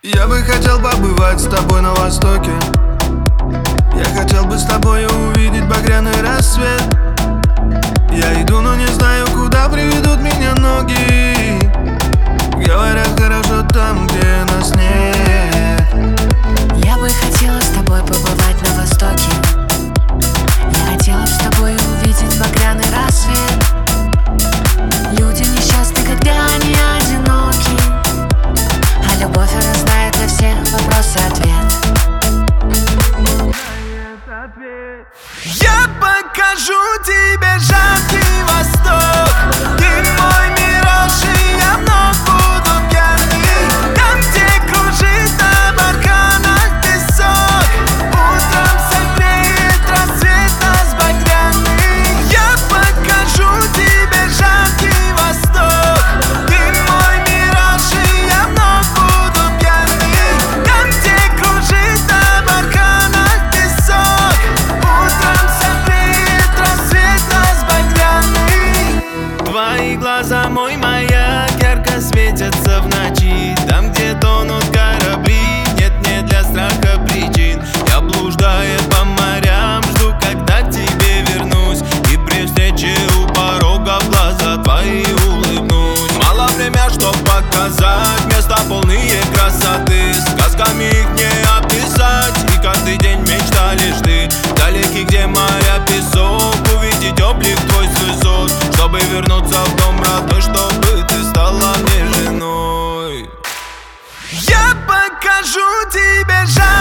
Я бы хотел побывать с тобой на востоке. Я хотел бы с тобой увидеть багряный рассвет. Я иду, но не знаю, куда приведут меня ноги. Говорят, хорошо там, где нас нет. Я бы хотела с тобой побывать на востоке. Я хотела бы с тобой увидеть багряный рассвет. Люди несчастны, когда они одиноки, а любовь, она знает на все вопросы ответ. Я покажу тебе жаркий восток. Ты мой мираж, и я вновь буду пьяный. Там, где кружит на барханах песок. Утром согреет рассвет нас багряный. Я покажу тебе жаркий восток. Ты мой мираж, и я вновь буду пьяный. Там, где кружит на барханах песок. Утром согреет рассвет нас багряный. Твои глаза, мой маяк, ярко светятся в ночи. Там, где тонут корабли, нет мне для страха причин. Я, блуждая по морям, жду, когда к тебе вернусь. И при встрече у порога в глаза твои улыбнусь. Мало время, чтоб показать места полные красоты. Сказками их не описать, и каждый день мечта лишь ты. Далеки, где моря, песок, увидеть облик твой с высот. Чтобы вернуться в дом родной, чтобы ты стала мне женой. Я покажу тебе жаркий